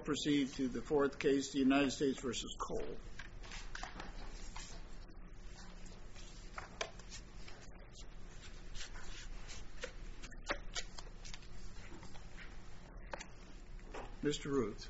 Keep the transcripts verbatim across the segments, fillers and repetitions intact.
proceed to the fourth case, the United States v. Cole. Mister Ruth.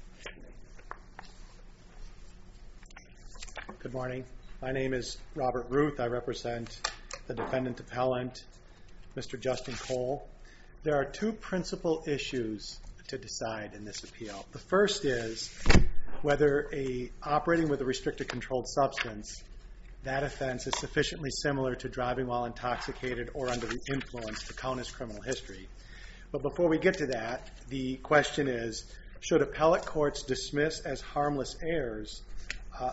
Good morning. My name is Robert Ruth. I represent the defendant appellant, Mister Justin Cole. There are two principal issues to decide in this appeal. The first is whether a operating with a restricted controlled substance, that offense is sufficiently similar to driving while intoxicated or under the influence to count as criminal history. But before we get to that, the question is, should appellate courts dismiss as harmless errors, uh,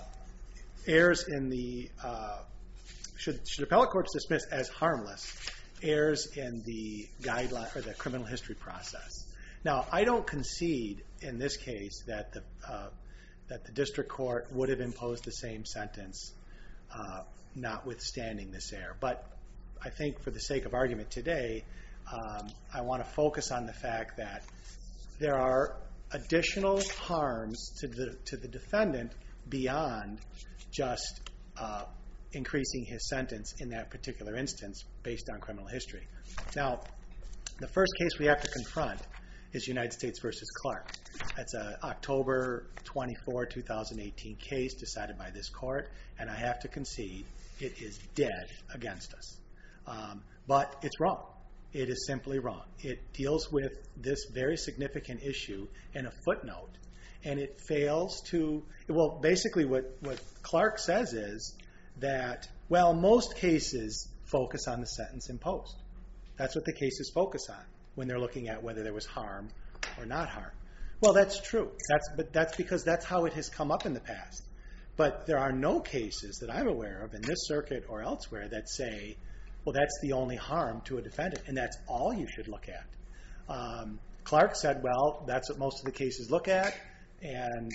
errors in the, uh, should, should appellate courts dismiss as harmless errors in the guideline or the criminal history process? Now, I don't concede in this case that the uh, that the district court would have imposed the same sentence, uh, notwithstanding this error. But I think for the sake of argument today, um, I want to focus on the fact that there are additional harms to the to the defendant beyond just uh, increasing his sentence in that particular instance based on criminal history. Now, the first case we have to confront is United States v. Clark. That's an October twenty-fourth, two thousand eighteen case decided by this court, and I have to concede it is dead against us. Um, but it's wrong. It is simply wrong. It deals with this very significant issue in a footnote, and it fails to, well, basically what, what Clark says is that, well, most cases focus on the sentence imposed. That's what the cases focus on when they're looking at whether there was harm or not harm. Well, that's true. That's, but that's because that's how it has come up in the past. But there are no cases that I'm aware of in this circuit or elsewhere that say, well, that's the only harm to a defendant, and that's all you should look at. Um, Clark said, well, that's what most of the cases look at, and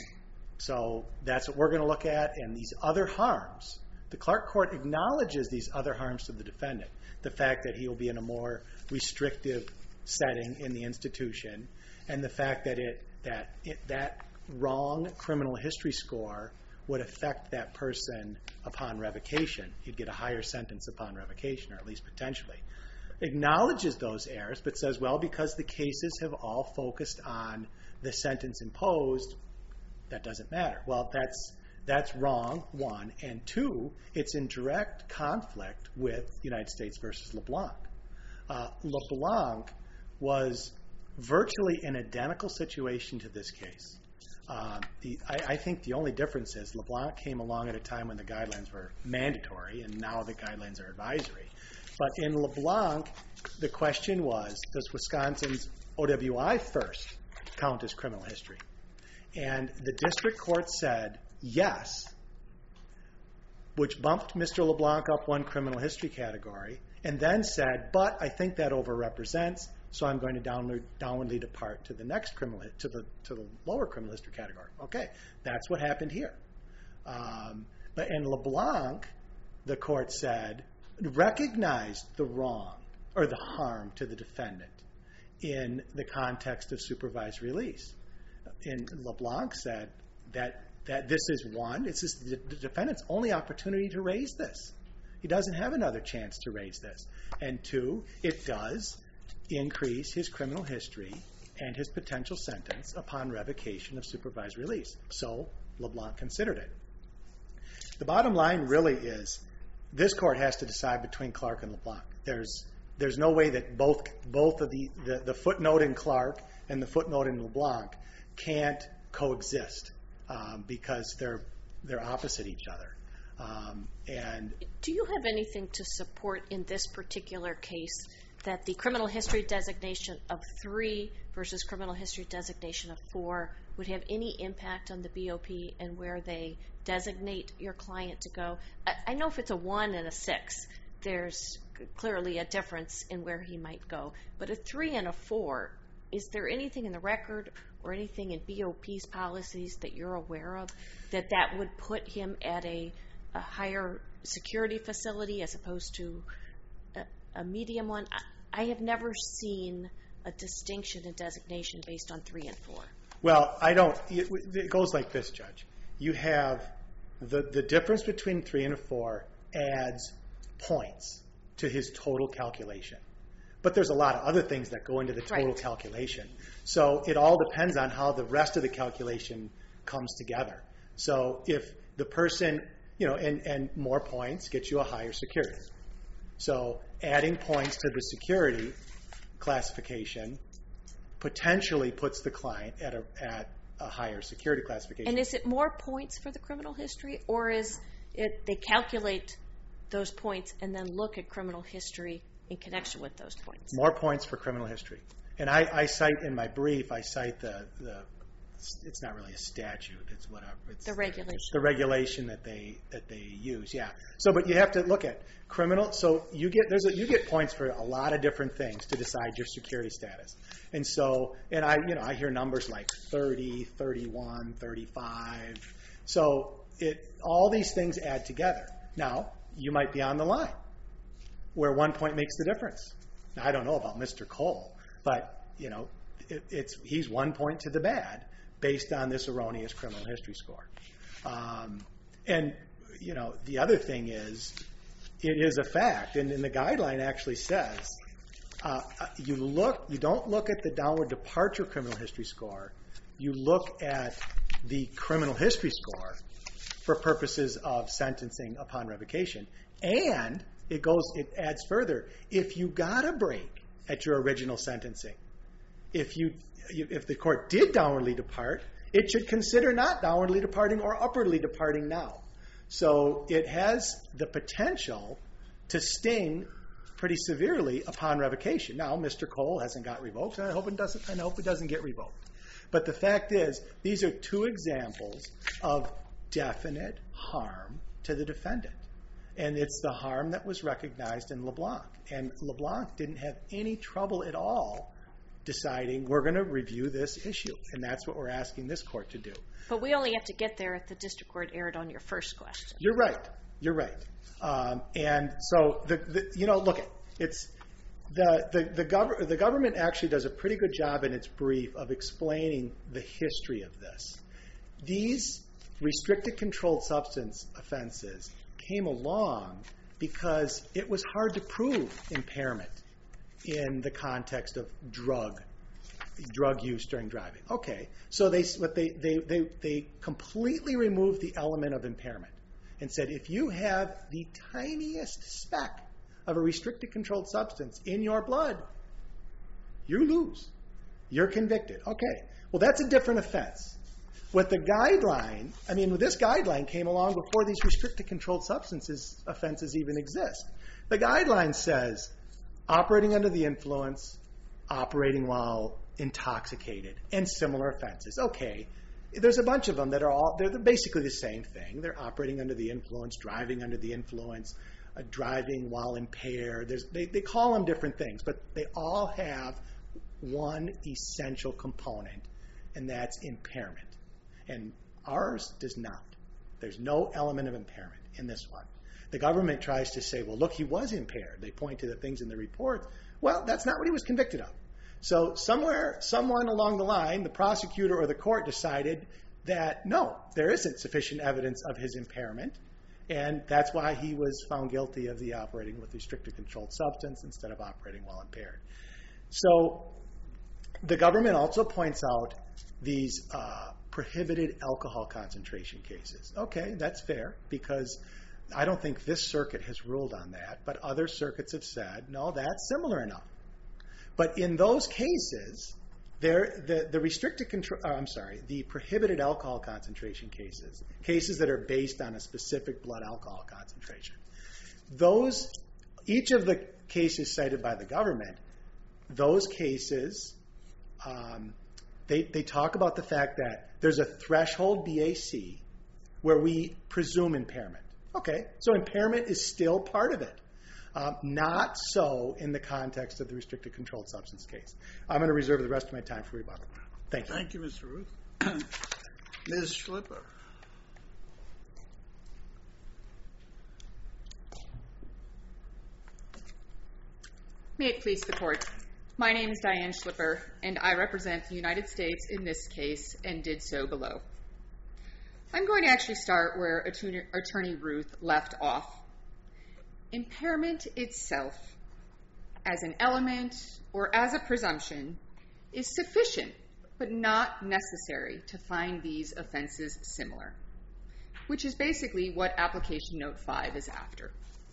so that's what we're going to look at, and these other harms, the Clark court acknowledges these other harms to the defendant. The fact that he will be in a more restrictive setting in the institution, and the fact that it that it, that wrong criminal history score would affect that person upon revocation. He'd get a higher sentence upon revocation, or at least potentially. Acknowledges those errors, but says, well, because the cases have all focused on the sentence imposed, that doesn't matter. Well, that's that's wrong, one. And two, it's in direct conflict with United States versus LeBlanc. Uh, LeBlanc was virtually an identical situation to this case. Um, the, I, I think the only difference is LeBlanc came along at a time when the guidelines were mandatory, and now the guidelines are advisory. But in LeBlanc, the question was, does Wisconsin's O W I first count as criminal history? And the district court said yes, which bumped Mister LeBlanc up one criminal history category, and then said, but I think that overrepresents, so I'm going to downward, downwardly depart to the next criminal, to the to the lower criminal history category. Okay, that's what happened here. Um, but in LeBlanc, the court said, recognized the wrong or the harm to the defendant in the context of supervised release. And LeBlanc said that that this is one, it's just the defendant's only opportunity to raise this. He doesn't have another chance to raise this. And two, it does increase his criminal history and his potential sentence upon revocation of supervised release. So LeBlanc considered it. The bottom line really is this court has to decide between Clark and LeBlanc. There's there's no way that both both of the, the, the footnote in Clark and the footnote in LeBlanc can't coexist um, because they're they're opposite each other. Um, and do you have anything to support in this particular case that the criminal history designation of three versus criminal history designation of four would have any impact on the B O P and where they designate your client to go? I, I know if it's a one and a six, there's clearly a difference in where he might go. But a three and a four, is there anything in the record or anything in B O P's policies that you're aware of that that would put him at a, a higher security facility as opposed to a, a medium one? I, I have never seen a distinction in designation based on three and four. Well, I don't, it, it goes like this, Judge. You have the, the difference between three and a four adds points to his total calculation. But there's a lot of other things that go into the total Right. calculation. So it all depends on how the rest of the calculation comes together. So if the person, you know, and, and more points gets you a higher security. So adding points to the security classification potentially puts the client at a, at a higher security classification. And is it more points for the criminal history, or is it they calculate those points and then look at criminal history in connection with those points? More points for criminal history. And I, I cite in my brief, I cite the, the, it's not really a statute, it's whatever. It's The regulation. The regulation that they that they use, yeah. So, but you have to look at criminal. So you get there's a, you get points for a lot of different things to decide your security status. And so, and I you know I hear numbers like thirty, thirty-one, thirty-five. So it all these things add together. Now you might be on the line where one point makes the difference. Now, I don't know about Mister Cole, but you know it, it's he's one point to the bad based on this erroneous criminal history score. Um, and, you know, the other thing is, it is a fact, and, and the guideline actually says, uh, you look, you don't look at the downward departure criminal history score, you look at the criminal history score for purposes of sentencing upon revocation. And it goes, it adds further, if you got a break at your original sentencing, if you if the court did downwardly depart, it should consider not downwardly departing or upwardly departing now. So it has the potential to sting pretty severely upon revocation. Now, Mister Cole hasn't got revoked, and I hope it doesn't. I hope it doesn't get revoked. But the fact is, these are two examples of definite harm to the defendant, and it's the harm that was recognized in LeBlanc. And LeBlanc didn't have any trouble at all deciding we're going to review this issue, and that's what we're asking this court to do. But we only have to get there if the district court erred on your first question. You're right. You're right. Um, and so the, the you know look, it's the the the, gov- the government actually does a pretty good job in its brief of explaining the history of this. These restricted controlled substance offenses came along because it was hard to prove impairment in the context of drug drug use during driving. Okay, so they what they they they they completely removed the element of impairment and said if you have the tiniest speck of a restricted controlled substance in your blood, you lose. You're convicted. Okay, well that's a different offense. With the guideline, I mean, this guideline came along before these restricted controlled substances offenses even exist. The guideline says operating under the influence, operating while intoxicated, and similar offenses. Okay, there's a bunch of them that are all, they're basically the same thing. They're operating under the influence, driving under the influence, uh, driving while impaired. There's, they, they call them different things, but they all have one essential component, and that's impairment. And ours does not. There's no element of impairment in this one. The government tries to say, well, look, he was impaired. They point to the things in the report. Well, that's not what he was convicted of. So somewhere, someone along the line, the prosecutor or the court decided that, no, there isn't sufficient evidence of his impairment, and that's why he was found guilty of the operating with restricted controlled substance instead of operating while impaired. So the government also points out these uh, prohibited alcohol concentration cases. Okay, that's fair, because I don't think this circuit has ruled on that, but other circuits have said, no, that's similar enough. But in those cases, there, the, the restricted control, uh, I'm sorry, the prohibited alcohol concentration cases, cases that are based on a specific blood alcohol concentration, those, each of the cases cited by the government, those cases, um, they, they talk about the fact that there's a threshold B A C where we presume impairment. Okay, so impairment is still part of it. Um, not so in the context of the restricted controlled substance case. I'm going to reserve the rest of my time for rebuttal. Thank you. Thank you, Mister Ruth. Miz Schlipper. May it please the court. My name is Diane Schlipper, and I represent the United States in this case and did so below. I'm going to actually start where Attorney, Attorney Ruth left off. Impairment itself, as an element or as a presumption, is sufficient but not necessary to find these offenses similar, which is basically what Application Note five is after.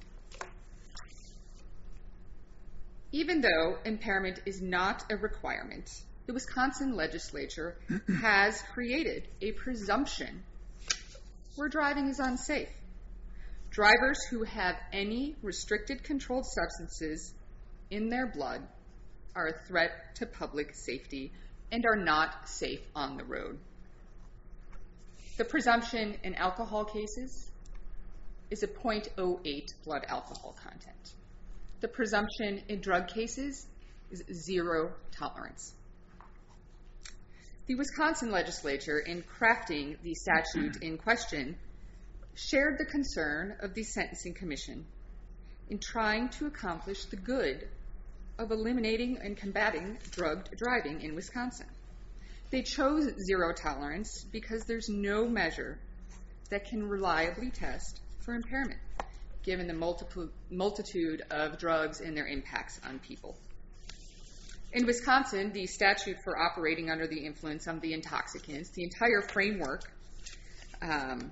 Even though impairment is not a requirement, the Wisconsin legislature has created a presumption where driving is unsafe. Drivers who have any restricted controlled substances in their blood are a threat to public safety and are not safe on the road. The presumption in alcohol cases is a zero point zero eight blood alcohol content. The presumption in drug cases is zero tolerance. The Wisconsin legislature, in crafting the statute in question, shared the concern of the Sentencing Commission in trying to accomplish the good of eliminating and combating drug driving in Wisconsin. They chose zero tolerance because there's no measure that can reliably test for impairment, given the multiple, multitude of drugs and their impacts on people. In Wisconsin, the statute for operating under the influence of the intoxicants, the entire framework, um,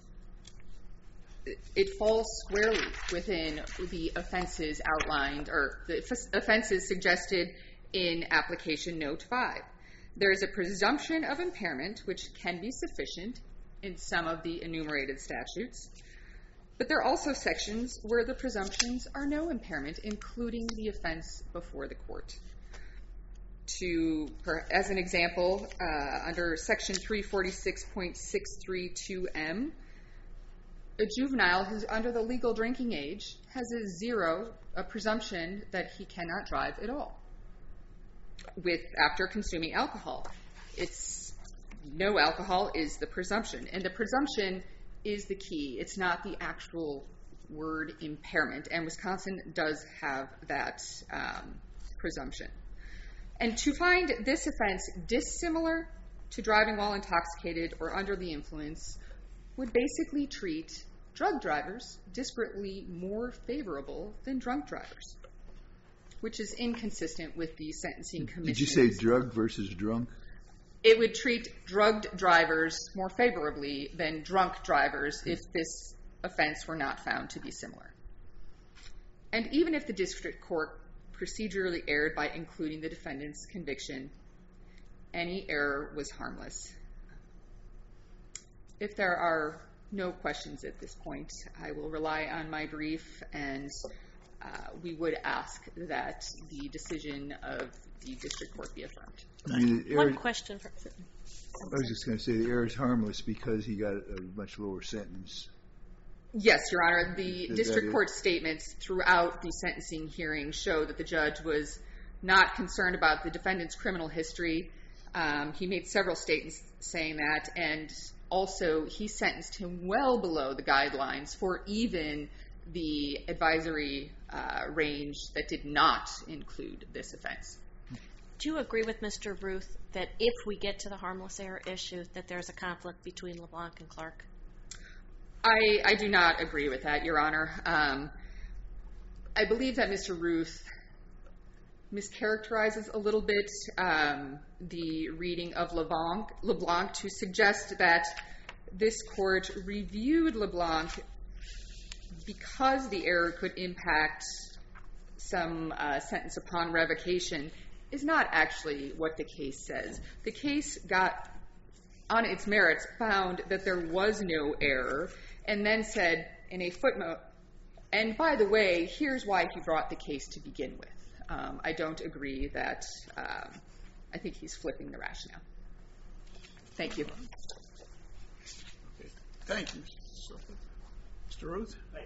it falls squarely within the offenses outlined, or the offenses suggested in Application Note five. There is a presumption of impairment, which can be sufficient in some of the enumerated statutes, but there are also sections where the presumptions are no impairment, including the offense before the court. To, as an example, uh, under Section three forty-six point six three two M, a juvenile who's under the legal drinking age has a zero, a presumption that he cannot drive at all with after consuming alcohol. It's no alcohol is the presumption, and the presumption is the key. It's not the actual word impairment, and Wisconsin does have that um, presumption. And to find this offense dissimilar to driving while intoxicated or under the influence would basically treat drug drivers disparately more favorable than drunk drivers, which is inconsistent with the Sentencing Commission. Did you say drug versus drunk? It would treat drugged drivers more favorably than drunk drivers if this offense were not found to be similar. And even if the district court procedurally erred by including the defendant's conviction, any error was harmless. If there are no questions at this point, I will rely on my brief, and uh, we would ask that the decision of the district court be affirmed. I mean, the One error, question. For, I was just going to say the error is harmless because he got a much lower sentence. Yes, Your Honor. The Is district court statements throughout the sentencing hearing show that the judge was not concerned about the defendant's criminal history. Um, he made several statements saying that, and also he sentenced him well below the guidelines for even the advisory uh, range that did not include this offense. do you agree with Mister Ruth that if we get to the harmless error issue, that there's a conflict between LeBlanc and Clark? I, I do not agree with that, Your Honor. Um, I believe that Mister Ruth mischaracterizes a little bit um, the reading of LeBlanc, LeBlanc to suggest that this court reviewed LeBlanc because the error could impact some uh, sentence upon revocation is not actually what the case says. The case got, on its merits, found that there was no error, and then said in a footnote, and by the way, here's why he brought the case to begin with. Um, I don't agree that, um, I think he's flipping the rationale. Thank you. Okay. Thank you, Mister Ruth. I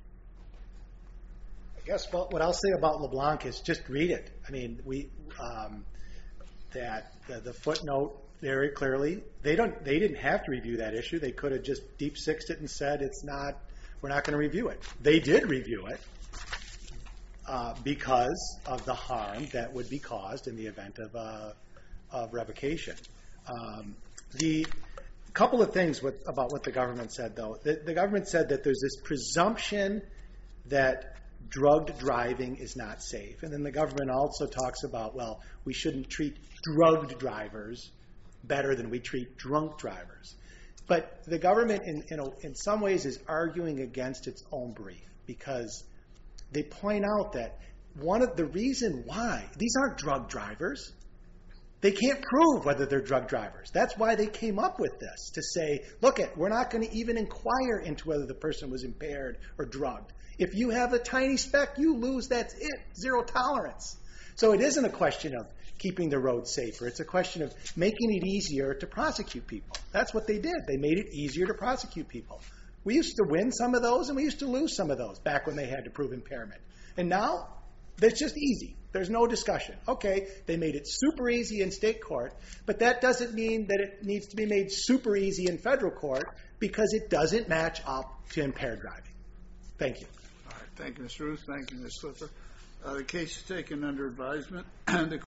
guess what, what I'll say about LeBlanc is just read it. I mean, we um, that the, the footnote very clearly, they don't they didn't have to review that issue. They could have just deep sixed it and said it's not. We're not going to review it. They did review it. uh, because of the harm that would be caused in the event of, uh, of revocation. Um, the couple of things with, about what the government said, though. The, the government said that there's this presumption that drugged driving is not safe. And then the government also talks about, well, we shouldn't treat drugged drivers better than we treat drunk drivers. But the government, in, in, a, in some ways, is arguing against its own brief, because they point out that one of the reason why, these aren't drug drivers. They can't prove whether they're drug drivers. That's why they came up with this, to say, look, it, we're not going to even inquire into whether the person was impaired or drugged. If you have a tiny speck, you lose, that's it, zero tolerance. So it isn't a question of keeping the road safer. It's a question of making it easier to prosecute people. That's what they did. They made it easier to prosecute people. We used to win some of those, and we used to lose some of those back when they had to prove impairment. And now, it's just easy. There's no discussion. Okay, they made it super easy in state court, but that doesn't mean that it needs to be made super easy in federal court, because it doesn't match up to impaired driving. Thank you. All right. Thank you, Miz Ruth. Thank you, Miz Slipper. Uh, the case is taken under advisement. The